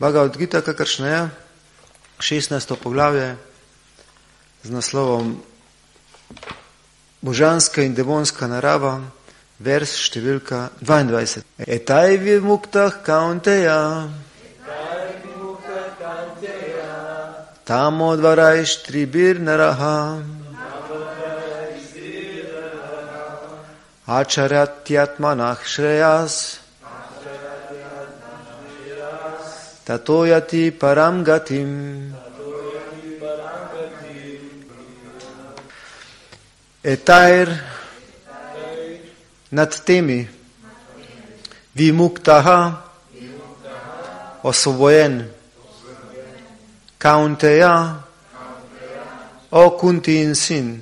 Bhagavad Gita, kakršna je, 16. poglavje z naslovom Božanska in demonska narava, vers številka 22. Etai vimuktah kaunteya tamo dvaraištribir naraha acharyatyatmanah shreyas tatoyati param gatim. Etair nad temi vimuktaha osvobojen kaunteya o Kuntin sin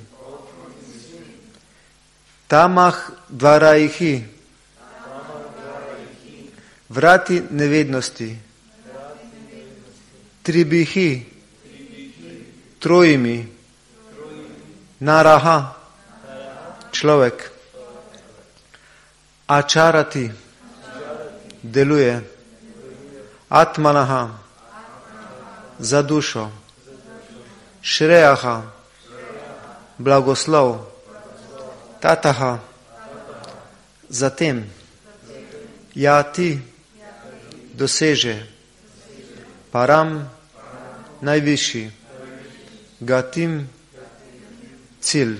tamah dvaraihi vrati nevednosti tribihi trojimi naraha človek ačarati deluje atmanaha za dušo šrejaha blagoslov tataha zatem jati doseže param najvišji gatim cilj.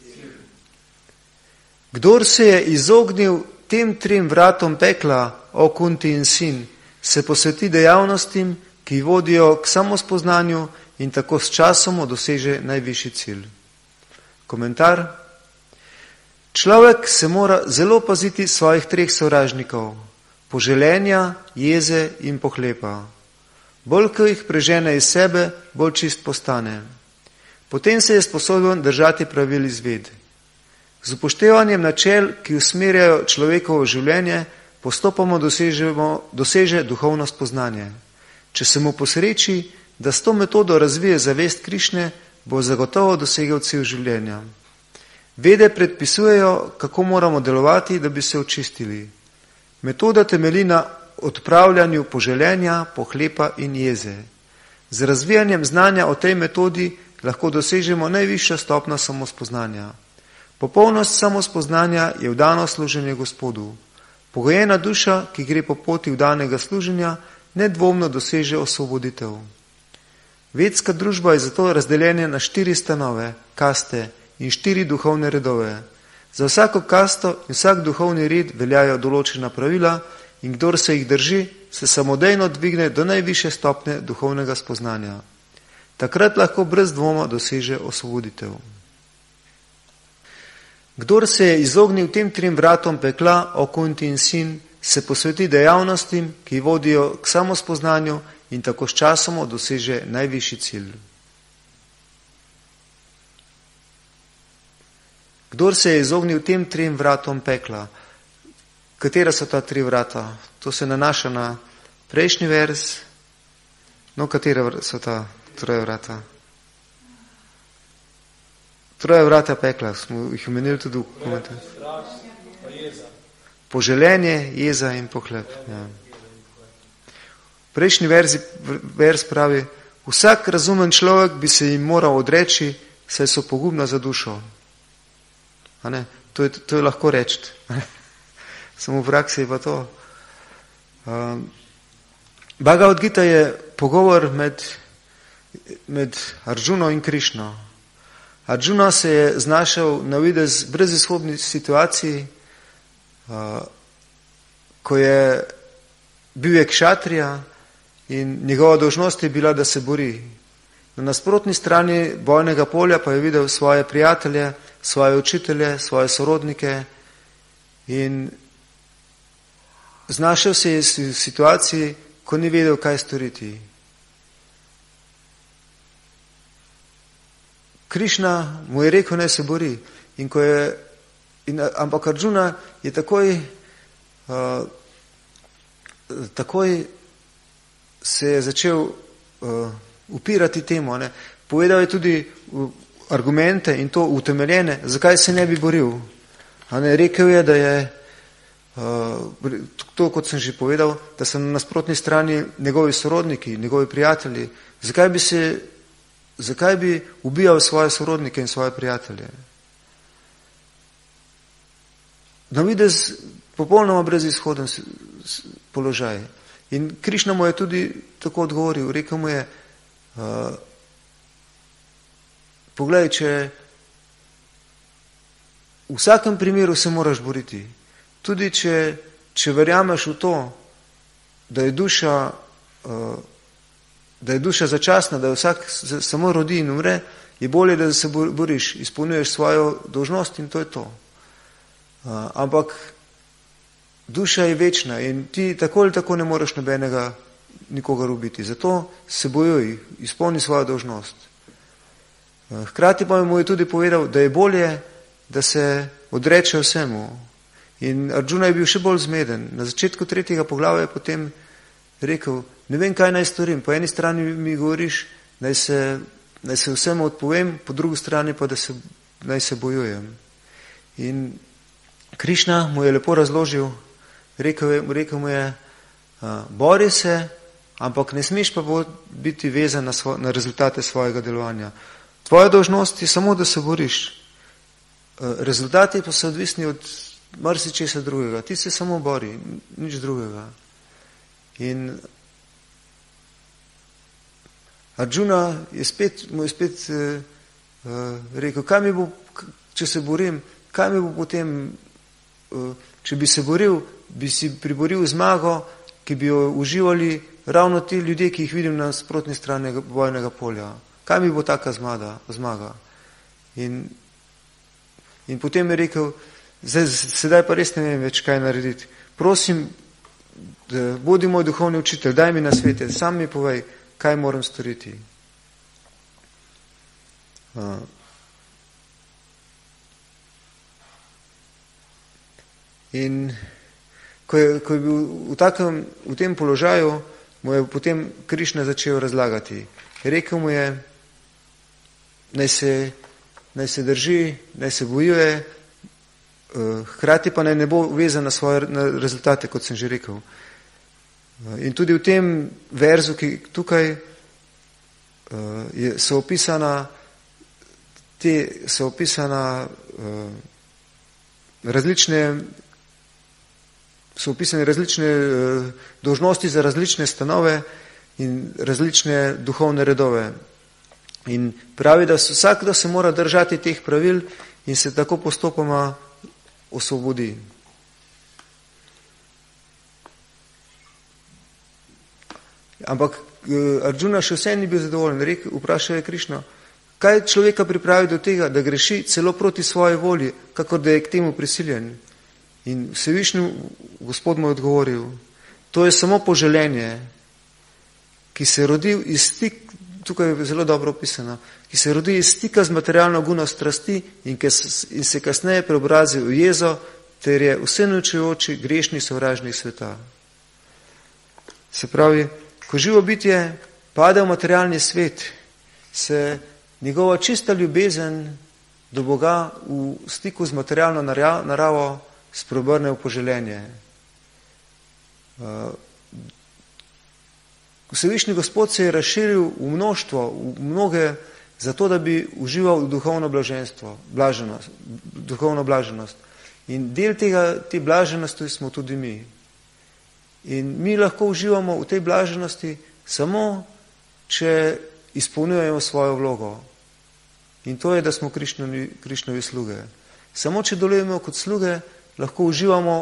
Kdor se je izognil tem trem vratom pekla, o Kuntin sin, se posveti dejavnostim, ki vodijo k samospoznanju in tako s časom doseže najvišji cilj. Komentar. Človek se mora zelo paziti svojih treh sovražnikov, poželenja, jeze in pohlepa. Bolj, ko jih prežene iz sebe, bolj čist postane. Potem se je sposoben držati pravil izved. Z upoštevanjem načel, ki usmerjajo človekovo življenje, postopoma doseže duhovno spoznanje. Če se mu posreči, da s to metodo razvije zavest Krišne, bo zagotovo dosegel cilj življenja. Vede predpisujejo, kako moramo delovati, da bi se očistili. Metoda temelji na odpravljanju poželenja, pohlepa in jeze. Z razvijanjem znanja o tej metodi lahko dosežemo najvišjo stopnjo samospoznanja. Popolnost samospoznanja je vdano služenje Gospodu. Pogojena duša, ki gre po poti vdanega služenja, nedvomno doseže osvoboditev. Vedska družba je zato razdeljena na 4 stanove, kaste in 4 duhovne redove. Za vsako kasto in vsak duhovni red veljajo določena pravila in kdor se jih drži, se samodejno dvigne do najvišje stopnje duhovnega spoznanja. Takrat lahko brez dvoma doseže osvoboditev. Kdor se je izognil tem trem vratom pekla, o Kuntin sin, se posveti dejavnostim, ki vodijo k samospoznanju in tako s časom doseže najvišji cilj. Kdor se je izognil tem trem vratom pekla, katera so ta 3 vrata? To se nanaša na prejšnji vers. No, katera so ta 3 vrata? 3 vrata pekla, smo jih omenili tudi v komentarju. Poželenje, jeza in pohlep. Ja. Prejšnji vers pravi, vsak razumen človek bi se jim moral odreči, saj so pogubna za dušo. A ne? To je lahko reči. Samo v praksi je pa to. Bhagavad Gita je pogovor med Arjuno in Krišno. Arjuna se je znašel na videz brezizhodni situaciji, ko je bil kšatrija in njegova dolžnost je bila, da se bori. Na nasprotni strani bojnega polja pa je videl svoje prijatelje, svoje učitelje, svoje sorodnike in znašel se je v situaciji, ko ni vedel, kaj storiti. Krišna mu je rekel, naj se bori. Ampak Arjuna je takoj se je začel upirati temu. Ne. Povedal je tudi argumente in to utemeljene, zakaj se ne bi boril. Rekel je, da je to, kot sem že povedal, da so na nasprotni strani njegovi sorodniki, njegovi prijatelji. Zakaj bi ubijal svoje sorodnike in svoje prijatelje? Na videz popolnoma brezizhoden položaj. In Krišna mu je tudi tako odgovoril, rekel mu je, poglej, če v vsakem primeru se moraš boriti, tudi če verjameš v to, da je duša začasna, da vsak samo rodi in umre, je bolje, da se boriš, izpolnjuješ svojo dolžnost in to je to. Ampak duša je večna in ti tako ali tako ne moreš nikogar ubiti. Zato se bojuj, izpolni svojo dolžnost. Hkrati pa mu je tudi povedal, da je bolje, da se odreče vsemu. In Arjuna je bil še bolj zmeden. Na začetku 3. poglavja je potem rekel, ne vem, kaj naj storim. Po eni strani mi govoriš, naj se vsemu odpovem, po drugi strani pa, naj se bojujem. In Krišna mu je lepo razložil, rekel mu je, bori se, ampak ne smeš pa biti vezan na rezultate svojega delovanja. Tvoja dolžnost je samo, da se boriš. Rezultati pa so odvisni od marsičesa drugega. Ti se samo bori, nič drugega. In Arjuna mu je spet rekel, kaj mi bo, če se borim, kaj mi bo potem, če bi se boril, bi si priboril zmago, ki bi jo uživali ravno ti ljudje, ki jih vidim na sprotni strani bojnega polja. Kaj mi bo taka zmaga? In potem je rekel, sedaj pa res ne vem več, kaj narediti. Prosim, bodi moj duhovni učitelj, daj mi nasvete, sam mi povej, kaj moram storiti. In ko je bil v tem položaju, mu je potem Krišna začel razlagati. Rekel mu je, naj se drži, naj se bojuje, hkrati pa naj ne bo vezan na rezultate, kot sem že rekel. In tudi v tem verzu, ki tukaj so opisane različne dolžnosti za različne stanove in različne duhovne redove. In pravi, da vsakdo se mora držati teh pravil in se tako postopoma osvobodi. Ampak Arjuna še vse ni bil zadovoljen. Vprašal je Krišno, kaj človeka pripravi do tega, da greši celo proti svoji volji, kakor da je k temu prisiljen. In Vsevišnji Gospod mu je odgovoril, to je samo poželenje, ki se rodi iz stika, tukaj je zelo dobro opisano, ki se rodi iz stika z materialno guno strasti in se kasneje preobrazi v jezo, ter je vsenučujoči grešni sovražnik sveta. Se pravi, ko živo bitje pade v materialni svet, se njegova čista ljubezen do Boga v stiku z materialno naravo spreobrne v poželenje. Vsevišnji Gospod se je razširil v mnoštvo, v mnoge, zato da bi užival duhovno blaženost. In del te blaženosti smo tudi mi. In mi lahko uživamo v tej blaženosti samo, če izpolnjujemo svojo vlogo. In to je, da smo Krišnovi sluge. Samo, če delujemo kot sluge, lahko uživamo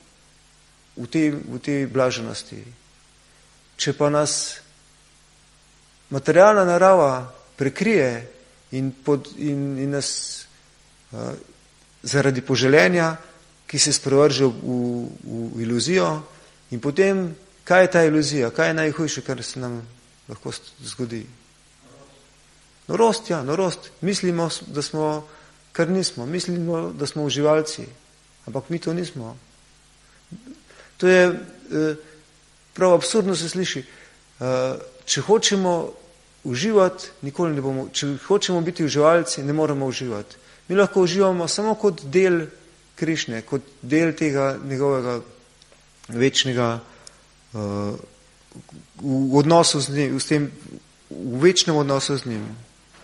v tej blaženosti. Če pa nas materialna narava prekrije in nas zaradi poželenja, ki se sprevrže v iluzijo, in potem, kaj je ta iluzija, kaj je najhujše, kar se nam lahko zgodi? Norost, ja, norost. Mislimo, da smo, kar nismo. Mislimo, da smo uživalci, ampak mi to nismo. To je prav absurdno se sliši. Če hočemo uživati, nikoli ne bomo. Če hočemo biti uživalci, ne moremo uživati. Mi lahko uživamo samo kot del Krišne, kot del tega njegovega večnega v odnosu z njim, v večnem odnosu z njim.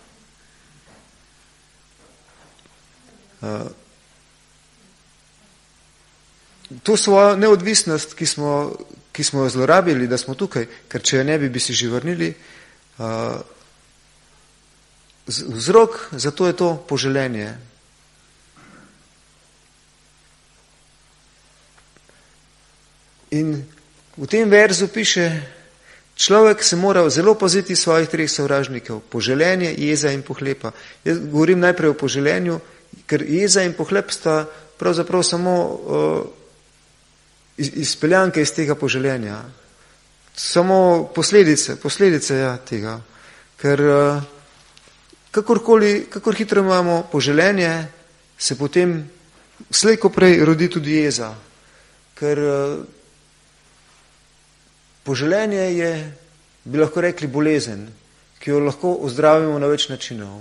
To svojo neodvisnost, ki smo jo zlorabili, da smo tukaj, ker če jo ne bi si že vrnili, vzrok za to je to poželenje. In v tem verzu piše, človek se mora zelo paziti svojih 3 sovražnikov, poželenje, jeza in pohlepa. Jaz govorim najprej o poželenju, ker jeza in pohlep sta pravzaprav samo izpeljanke iz tega poželenja. Samo posledice tega. Ker kakor hitro imamo poželenje, se potem slej ko prej rodi tudi jeza. Ker poželenje je, bi lahko rekli, bolezen, ki jo lahko ozdravimo na več načinov.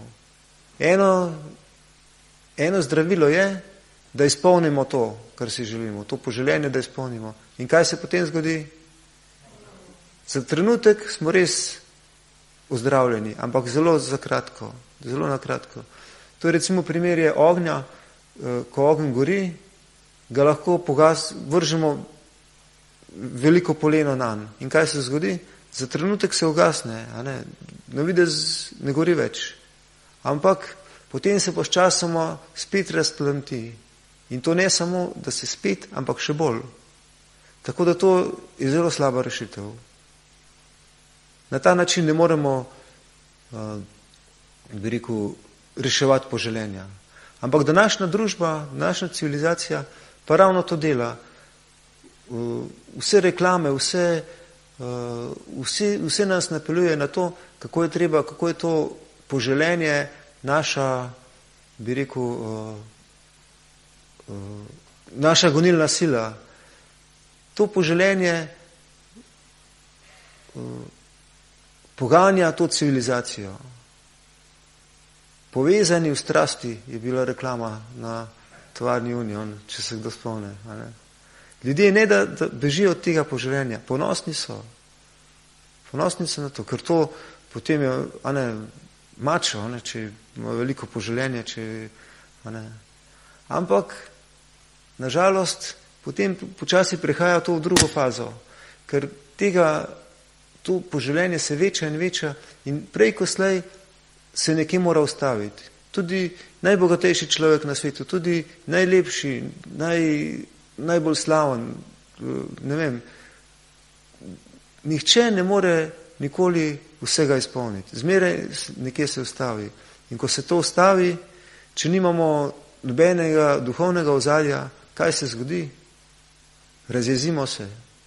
Eno zdravilo je, da izpolnimo to, kar si želimo, to poželenje, da izpolnimo. In kaj se potem zgodi? Za trenutek smo res ozdravljeni, ampak zelo zakratko, zelo nakratko. To je recimo primer je ognja, ko ogenj gori, ga lahko vržemo veliko poleno nanj. In kaj se zgodi? Za trenutek se ugasne, na videz ne gori več. Ampak potem se pa sčasoma spet razplamti. In to ne samo, da se spet, ampak še bolj. Tako da to je zelo slaba rešitev. Na ta način ne moremo, bi rekel, reševati poželenja. Ampak današnja družba, današnja civilizacija pa ravno to dela. Vse reklame, vse nas napeljuje na to, kako je to poželenje naša, bi rekel, naša gonilna sila. To poželenje poganja to civilizacijo. Povezani v strasti je bila reklama na tovarni Union, če se kdo spomne. Ljudje ne da bežijo od tega poželenja, ponosni so. Ponosni so na to, ker to potem je mačo, če ima veliko poželenja, ampak nažalost potem počasi prehaja to v drugo fazo, ker to poželenje se veča in veča in prej ko slej se nekje mora ustaviti. Tudi najbogatejši človek na svetu, tudi najlepši, najbolj slaven, ne vem, nihče ne more nikoli vsega izpolniti. Zmeraj nekje se ustavi. In ko se to ustavi, če nimamo nobenega duhovnega ozadja, kaj se zgodi? Razjezimo se.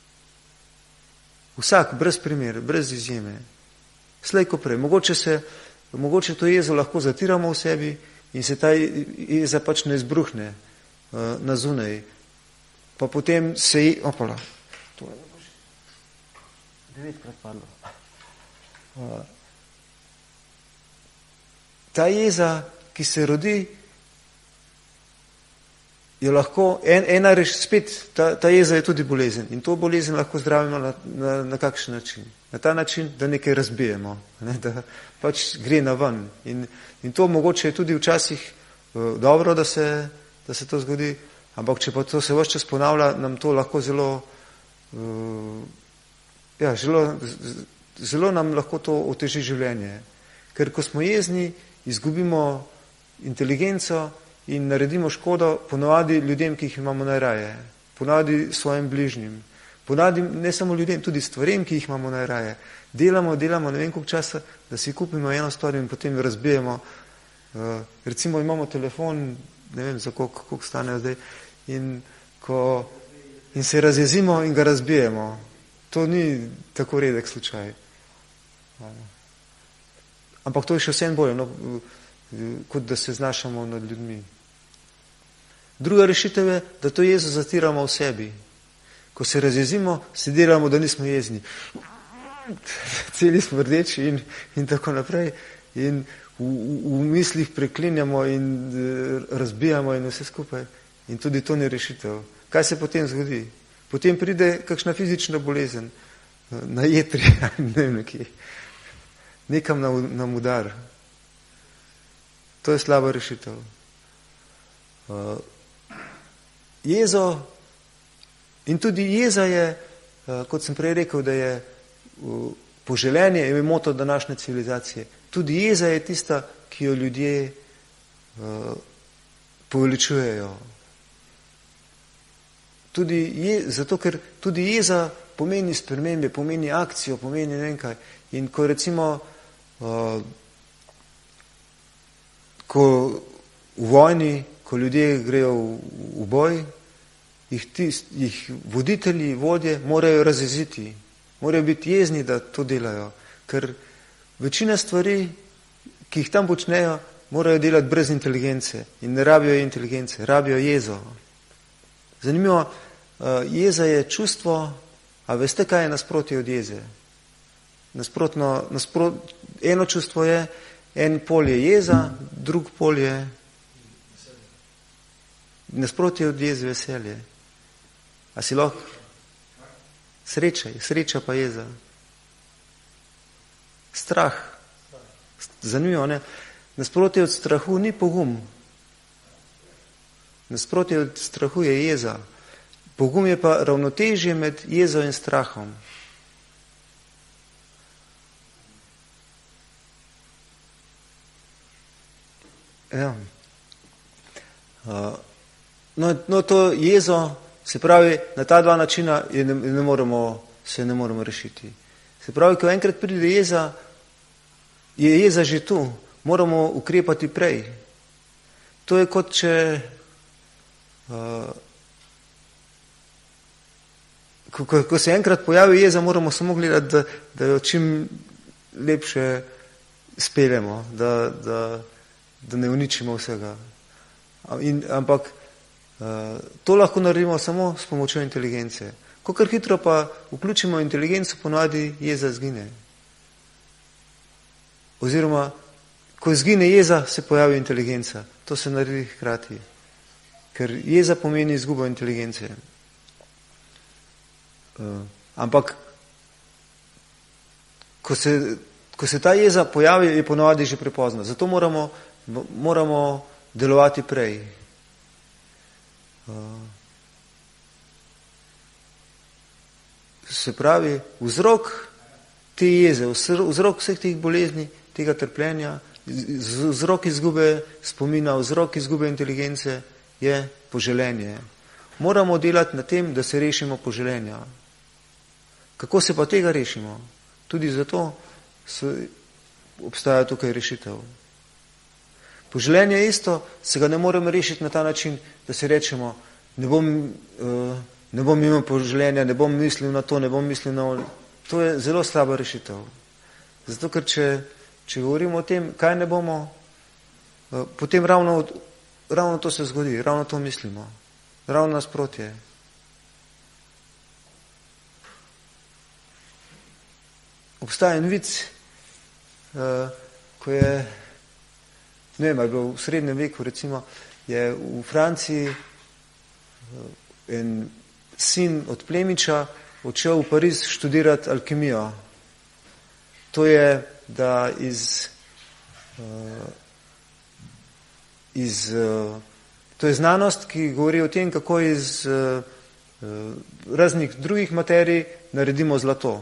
Vsak, brez primere, brez izjeme. Slej ko prej. Mogoče to jezo lahko zatiramo v sebi in se ta jeza pač ne izbruhne na zunaj. Pa potem se opala. To je 9-krat padlo. Ta jeza, ki se rodi, je lahko, ta jeza je tudi bolezen. In to bolezen lahko zdravimo na kakšen način. Na ta način, da nekaj razbijemo, da pač gre na ven. In to mogoče je tudi včasih dobro, da se to zgodi, ampak če pa to se ves čas ponavlja, nam to lahko zelo nam lahko to oteži življenje. Ker ko smo jezni, izgubimo inteligenco in naredimo škodo ponavadi ljudem, ki jih imamo najraje. Ponavadi svojim bližnjim. Ponavadi ne samo ljudem, tudi stvarem, ki jih imamo najraje. Delamo, ne vem koliko časa, da si kupimo eno stvar in potem jo razbijemo. Recimo imamo telefon, ne vem za koliko stane zdaj, in se razjezimo in ga razbijemo. To ni tako redek slučaj. Ampak to je še vsem bolje, kot da se znašamo nad ljudmi. Druga rešitev je, da to jezo zatiramo v sebi. Ko se razjezimo, se delamo, da nismo jezni. Celi smo rdeči in tako naprej. In v mislih preklinjamo in razbijamo in vse skupaj. In tudi to ni rešitev. Kaj se potem zgodi? Potem pride kakšna fizična bolezen, na jetri, ne vem nekje, nekam nam udar. To je slaba rešitev. Jezo, in tudi jeza je, kot sem prej rekel, da je poželenje, je moto današnje civilizacije. Tudi jeza je tista, ki jo ljudje poveličujejo. Zato, ker tudi jeza pomeni spremembe, pomeni akcijo, pomeni ne vem kaj. In ko recimo, ko v vojni, ko ljudje grejo v boj, jih voditelji, vodje morajo razjeziti, morajo biti jezni, da to delajo, ker večina stvari, ki jih tam počnejo, morajo delati brez inteligence in ne rabijo inteligence, rabijo jezo. Zanimivo, jeza je čustvo, a veste, kaj je nasprotje od jeze? Eno čustvo je, en pol je jeza, drug pol je nasprotje od jeze veselje. A si lahko? Sreča pa jeza. Strah. Zanimivo, ne? Nasprotje od strahu ni pogum. Nasprotje od strahu je jeza. Pogum je pa ravnotežje med jezo in strahom. Ja. No, to jezo, se pravi, na ta dva načina se ne moremo rešiti. Se pravi, ko enkrat pride jeza, je jeza že tu, moramo ukrepati prej. To je kot če ko se enkrat pojavi jeza, moramo samo gledati, da jo čim lepše speljemo, da ne uničimo vsega. Ampak to lahko naredimo samo s pomočjo inteligence. Kakor hitro pa vključimo inteligenco, ponavadi jeza zgine. Oziroma, ko izgine jeza, se pojavi inteligenca. To se naredi hkrati. Ker jeza pomeni izgubo inteligence. Ampak, ko se ta jeza pojavi, je ponavadi že prepozno. Zato moramo delovati prej. Se pravi, vzrok te jeze, vzrok vseh teh bolezni, tega trpljenja, vzrok izgube spomina, vzrok izgube inteligence je poželenje. Moramo delati na tem, da se rešimo poželenja. Kako se pa tega rešimo? Tudi zato obstaja tukaj rešitev. Poželenje je isto, se ga ne moremo rešiti na ta način, da si rečemo, ne bom imel poželenja, ne bom mislil na to, ne bom mislil na to. To je zelo slaba rešitev. Zato, ker če govorimo o tem, kaj ne bomo, potem ravno to se zgodi, ravno to mislimo, ravno nasprotje. Obstaja en vic, ko je, ne vem, ali je bilo v srednjem veku, recimo, je v Franciji en sin od plemiča odšel v Pariz študirati alkimijo. To je, da to je znanost, ki govori o tem, kako iz raznih drugih materij naredimo zlato.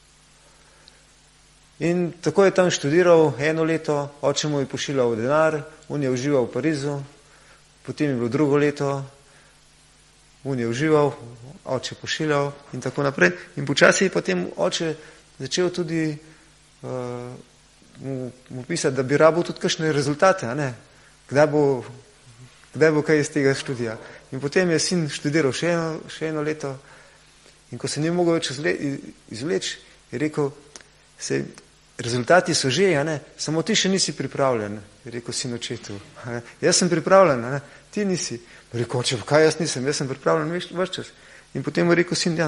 In tako je tam študiral 1 leto, oče mu je pošiljal denar, on je užival v Parizu, potem je bilo 2. leto, on je užival, oče pošiljal in tako naprej. In počasi je potem oče začel tudi mu pisati, da bi rabil tudi kakšne rezultate, a ne? Kdaj bo kaj iz tega študija. In potem je sin študiral še eno leto in ko se ni mogel več izvleči, je rekel, rezultati so že, a ne? Samo ti še nisi pripravljen, je rekel sin očetu. Jaz sem pripravljen, a ne? Ti nisi. Je rekel, oče, kaj jaz nisem, jaz sem pripravljen ves čas. In potem je rekel sin,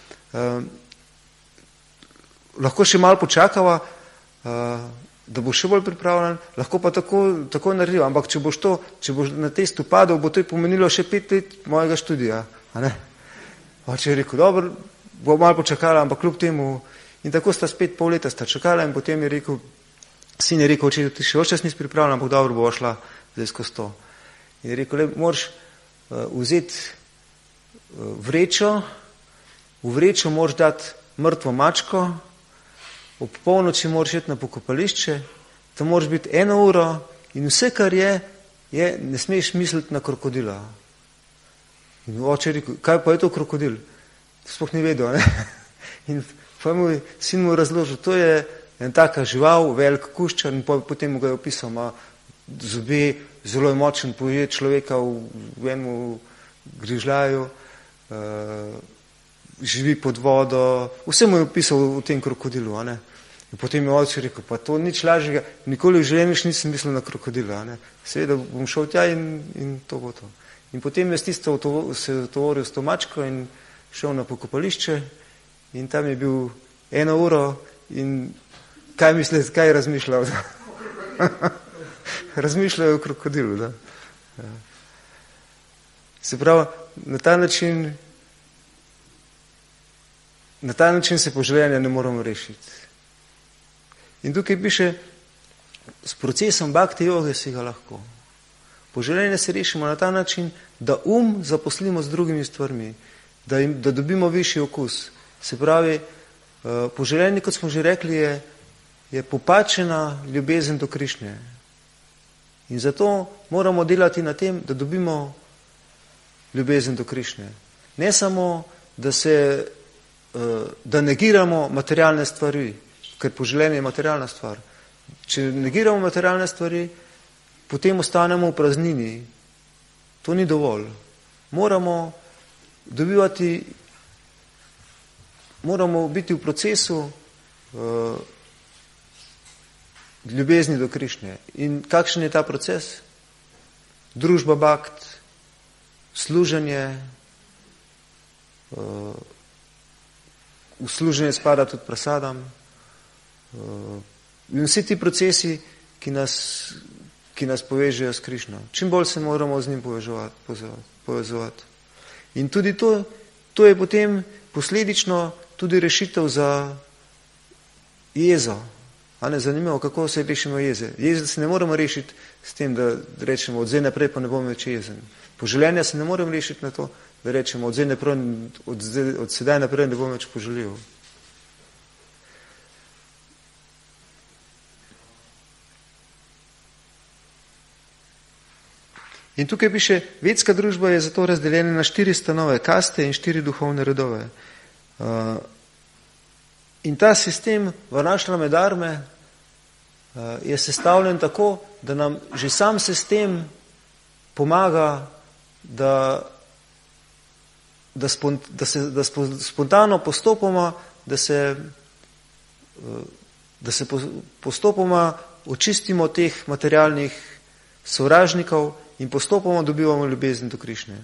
lahko še malo počakava, da bo še bolj pripravljen, lahko pa tako naredil, ampak če boš na testu padel, bo to pomenilo še 5 let mojega študija. A ne? Oče je rekel, dobro, bo malo počakala, ampak kljub temu. In tako sta spet pol leta sta čakala in potem je rekel, sin je rekel, oče, ti še očas nisi pripravljena, ampak dobro bo šla zdaj skozi to. In je rekel, moraš vzeti vrečo, v vrečo moraš dati mrtvo mačko, ob polnoči moraš iti na pokopališče, tam moraš biti 1 uro in vse, kar je, ne smeš misliti na krokodila. In oče je rekel, kaj pa je to krokodil? Sploh ni vedel, ne? In pa mu sin mu razložil, to je en taka žival, velik kuščar in potem mu ga je opisal, ima zobe, zelo je močen, poje človeka v enem grižljaju, živi pod vodo, vse mu je opisal v tem krokodilu, ne? In potem je oče rekel, pa to nič lažjega, nikoli v življenju nisem mislil na krokodila, ne? Seveda bom šel tja in to bo to. In potem je se tovoril s to mačko in šel na pokopališče in tam je bil 1 uro in kaj mislite, kaj je razmišljal? Razmišljal je o krokodilu, da. Ja. Se pravi, na ta način se poživljenja ne moramo rešiti. In tukaj piše, s procesom bhakti joge si ga lahko. Poživljenje se rešimo na ta način, da zaposlimo z drugimi stvarmi, da dobimo višji okus. Se pravi, poživljenje, kot smo že rekli, je popačena ljubezen do Krišne. In zato moramo delati na tem, da dobimo ljubezen do Krišne. Ne samo, da negiramo materialne stvari, ker poživljenje je materialna stvar. Če negiramo materialne stvari, potem ostanemo v praznini. To ni dovolj. Moramo biti v procesu ljubezni do Krišne. In kakšen je ta proces? Družba bhakt, služenje, v služenje spada tudi prasadam. In vsi ti procesi, ki nas povežejo s Krišno. Čim bolj se moramo z njim povezovati. In tudi to je potem posledično tudi rešitev za jezo. A ne zanimivo, kako se rešimo jeze. Jeze se ne moramo rešiti s tem, da rečemo od zdaj naprej pa ne bom več jezen. Poželjenja se ne moramo rešiti na to, da rečemo od sedaj naprej ne bom več poželjiv. In tukaj piše, vedska družba je zato razdeljena na 4 stanove, kaste in 4 duhovne redove. In ta sistem varnašrame dharme je sestavljen tako, da nam že sam sistem pomaga, da spontano postopoma, da se postopoma očistimo teh materialnih sovražnikov in postopoma dobivamo ljubezen do Krišne.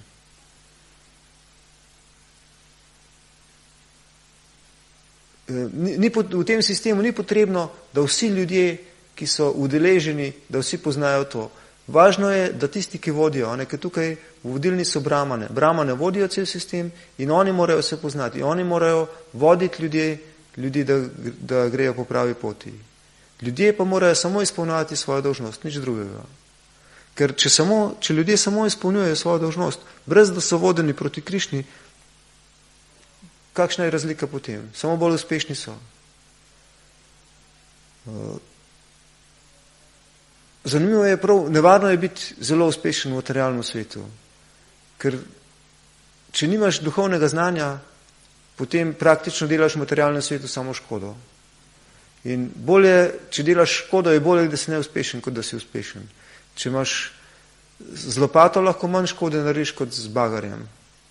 V tem sistemu ni potrebno, da vsi ljudje, ki so udeleženi, da vsi poznajo to. Važno je, da tisti, ki vodijo, ker tukaj vodilni so brahmane. Brahmane vodijo cel sistem in oni morajo se poznati. Oni morajo voditi ljudi da grejo po pravi poti. Ljudje pa morajo samo izpolnjevati svojo dolžnost, nič drugega. Ker če ljudje samo izpolnjujejo svojo dolžnost, brez da so vodeni proti Krišni, kakšna je razlika potem? Samo bolj uspešni so. Zanimivo je prav, nevarno je biti zelo uspešen v materialnem svetu. Ker če nimaš duhovnega znanja, potem praktično delaš v materialnem svetu samo škodo. In bolje, če delaš škodo, je bolje, da si neuspešen, kot da si uspešen. Če imaš z lopato, lahko manj škode narediš kot z bagarjem.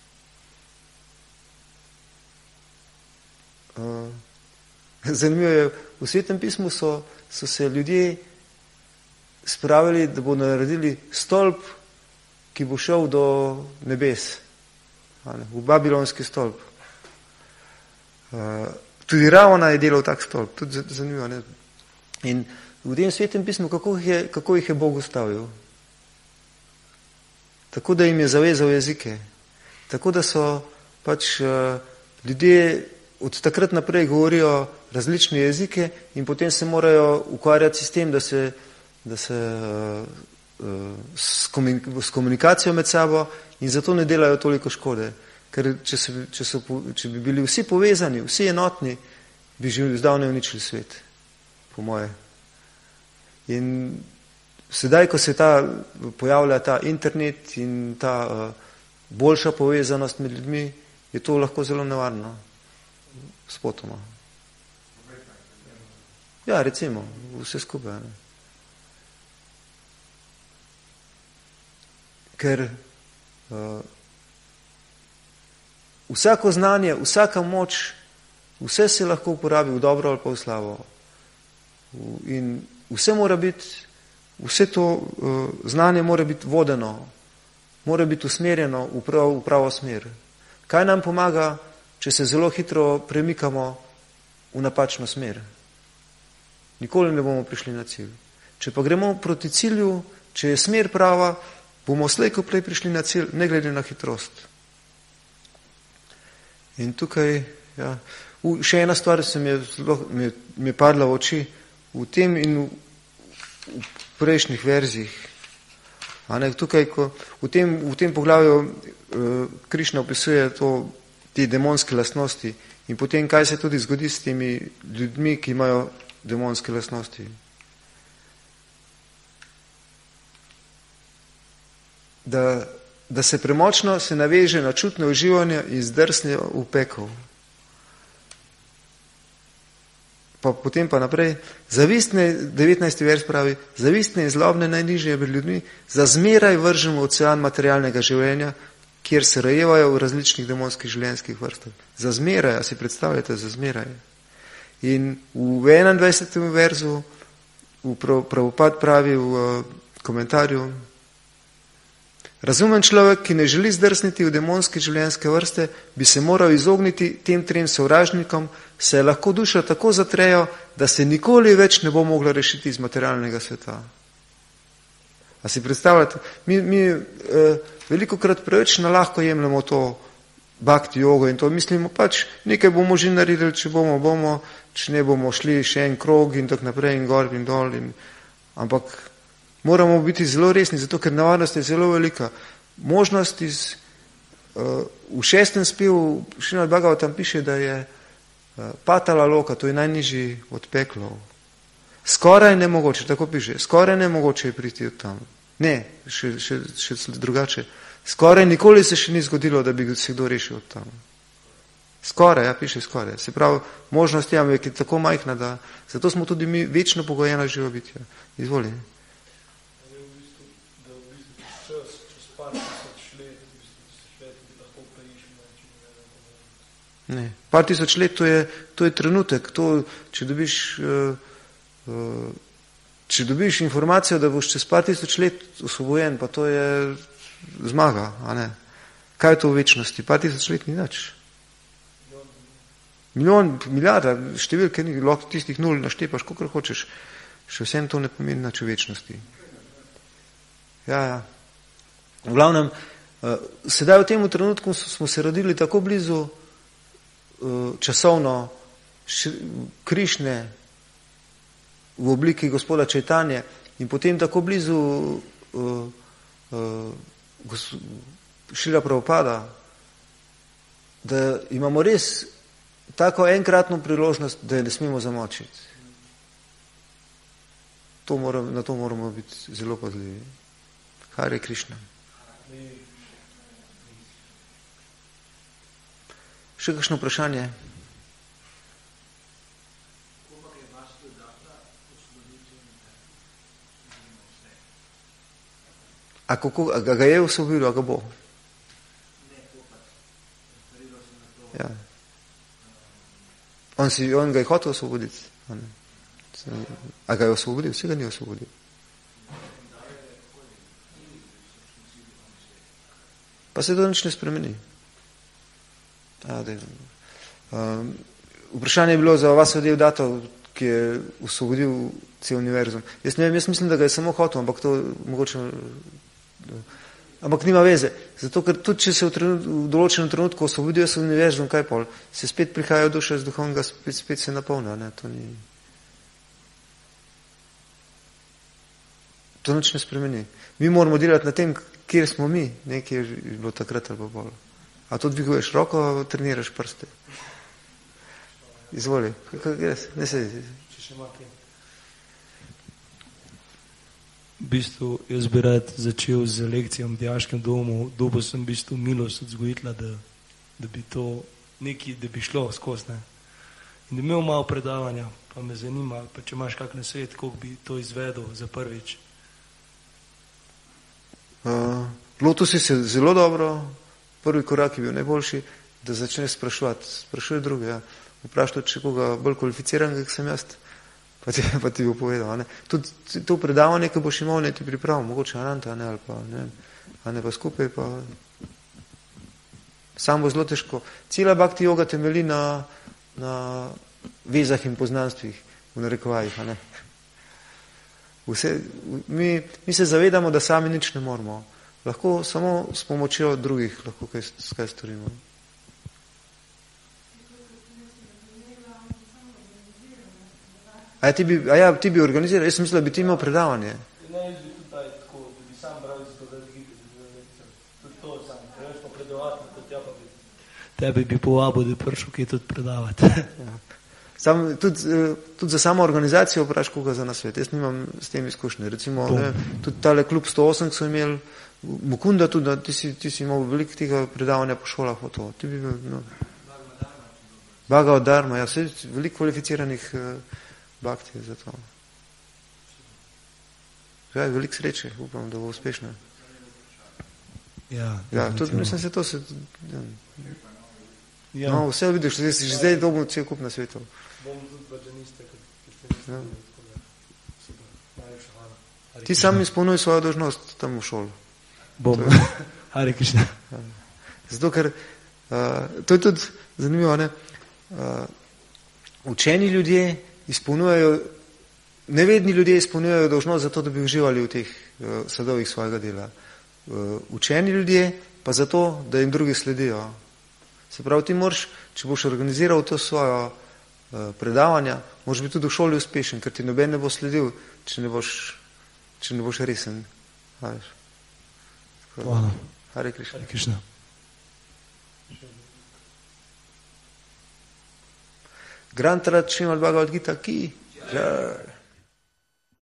Zanimivo je, v Svetem pismu so se ljudje spravili, da bodo naredili stolp, ki bo šel do nebes. V babilonski stolp. Tudi Ravana je delal tak stolp. Tudi zanimivo, ne? In v tem Svetem pismu, kako jih je Bog ustavil? Tako, da jim je zavezal jezike. Tako, da so pač ljudje od takrat naprej govorijo različne jezike in potem se morajo ukvarjati s tem, da se s komunikacijo med sabo in zato ne delajo toliko škode. Ker če bi bili vsi povezani, vsi enotni, bi že zdavnaj uničili svet, po moje. In sedaj, ko se pojavlja ta internet in ta boljša povezanost med ljudmi, je to lahko zelo nevarno. Spotoma. Ja, recimo, vse skupaj. Ne. Ker vsako znanje, vsaka moč, vse se lahko uporabi v dobro ali pa v slabo. In vse to znanje mora biti vodeno, mora biti usmerjeno v pravo smer. Kaj nam pomaga, če se zelo hitro premikamo v napačno smer? Nikoli ne bomo prišli na cilj. Če pa gremo proti cilju, če je smer prava, bomo slej ko prej prišli na cilj, ne glede na hitrost. In tukaj, ja, še ena stvar mi je padla v oči v tem in v prejšnjih verzih. Tukaj, v tem poglavju Krišna opisuje te demonske lastnosti in potem, kaj se tudi zgodi s temi ljudmi, ki imajo demonske lastnosti. Da se premočno se naveže na čutne uživanja in zdrsne v pekel. Pa potem pa naprej, zavistne, 19. vers pravi, zavistne in zlobne najnižje med ljudmi, za zmeraj vržemo ocean materialnega življenja, kjer se rojevajo v različnih demonskih življenjskih vrstah. Za zmeraj, a si predstavljate, za zmeraj. In v 21. verzu Prabhupada pravi v komentarju, razumen človek, ki ne želi zdrsniti v demonske življenjske vrste, bi se moral izogniti tem trem sovražnikom, se lahko duša tako zatrejo, da se nikoli več ne bo mogla rešiti iz materialnega sveta. A si predstavljate? Mi velikokrat preveč na lahko jemljamo to bhakti jogo in to mislimo pač, nekaj bomo že naredili, če bomo, če ne bomo šli še en krog in tako naprej in gor in dol. Ampak moramo biti zelo resni, zato ker nevarnost je zelo velika. Možnost v 6. spevu Šrimad Bhagavatam piše, da je patala loka, to je najnižji od peklov. Skoraj nemogoče, tako piše, skoraj nemogoče je priti od tam. Ne, še drugače. Skoraj nikoli se še ni zgodilo, da bi se kdo rešil od tam. Skoraj, ja, piše skoraj. Se pravi, možnost je tako majhna, da zato smo tudi mi večno pogojena živa bitja. Izvoli. Ne. Par tisoč let, to je trenutek. Če dobiš informacijo, da boš čez par tisoč let osvobojen, pa to je zmaga, a ne? Kaj je to v večnosti? Par tisoč let ni nič. Milijon, milijarda, številke ni, lahko tistih nul naštepaš, kakor hočeš. Še vsem to ne pomeni nič v večnosti. Ja. V glavnem, sedaj v tem trenutku smo se rodili tako blizu časovno Krišne v obliki gospoda Čajtanje in potem tako blizu Šrila Prabhupada, da imamo res tako enkratno priložnost, da je ne smemo zamočiti. Na to moramo biti zelo pazljivi. Hare Krišna. Še kakšno vprašanje? A ga je osvobodil, a ga bo? Ja. On ga je hotel osvoboditi. A ga je osvobodil? Vse ga ni osvobodil. Pa se to nič ne spremeni. Vprašanje je bilo za Vasudeva Datta, ki je osvobodil cel univerzum. Jaz mislim, da ga je samo hotel, ampak to mogoče Ampak nima veze. Zato, ker tudi, če se v določenem trenutku osvobodijo se univerzum, kaj pol, se spet prihajajo duše z duhovnega, spet se napolnijo, ne, to ni. To nič ne spremeni. Mi moramo delati na tem, kjer smo mi, ne, kjer je bilo takrat ali pa bolj. A to dviguješ roko, treniraš prste. Izvoli. Ne se. Če še ima kaj. V bistvu, jaz bi rad začel z lekcijom v dijaškem domu, dobil sem v bistvu milost od vzgojitelja, da bi to nekaj, da bi šlo skozi, ne. In da bi imel malo predavanja, pa me zanima, pa če imaš kak nasvet, kako bi to izvedel za prvič. Lotil si se zelo dobro, prvi korak je bil najboljši, da začneš spraševati. Sprašuj druge, ja. Vprašaj, če koga bolj kvalificiranega, kot sem jaz, pa ti bo povedal. Ne. Tudi to predavanje, ko boš imel, ne ti pripravil, mogoče Ananta, ne, ali pa, ne, a ne pa skupaj, pa sam bo zelo težko. Cela bhakti yoga temelji na vezah in poznanstvih, v narekovajih, a ne. Mi se zavedamo, da sami nič ne moramo. Lahko samo s pomočjo drugih lahko kaj storimo. Ti bi organiziral? Jaz sem mislil, da bi ti imel predavanje. Ne, jaz bi tudi tako, da bi sam bral iz tega tudi to sam, preveč pa predavati, kot ja pa bi. Tebe bi povabil, da prišel kaj tudi predavati. Ja. Tudi za samo organizacijo vpraš koga za nasvet. Jaz nimam s tem izkušnje. Recimo, ne, tudi tale klub 108, ki so imeli, Mukunda tudi, ti si imel veliko tega predavanja po šolah o to. Ti bi bil, no. Bhagavad Dharma, ja, veliko kvalificiranih bhakti za to. Ja, veliko sreče, upam, da bo uspešno. Ja, tudi mislim se to se... Ja. No, vse vidiš, da si že zdaj dolgo cel kup na svetu. Bom tudi pa, da niste, ker ste ja. Super, najlepša hvala. Ti sam izpolnjuj svojo dolžnost tam v šoli. Bom, Hare Krishna. Zato, ker to je tudi zanimivo, ne? Učeni ljudje izpolnjujejo, nevedni ljudje izpolnjujejo dolžnost zato, da bi uživali v teh sadovih svojega dela. Učeni ljudje pa zato, da jim drugi sledijo. Se pravi, ti moraš, če boš organiziral to svojo predavanja, moraš biti tudi v šoli uspešen, ker ti noben ne bo sledil, če ne boš resen. Hvala. Hare Krishna. Hare Krishna. Granth Raj Srimad Bhagavad Gita ki? Jai.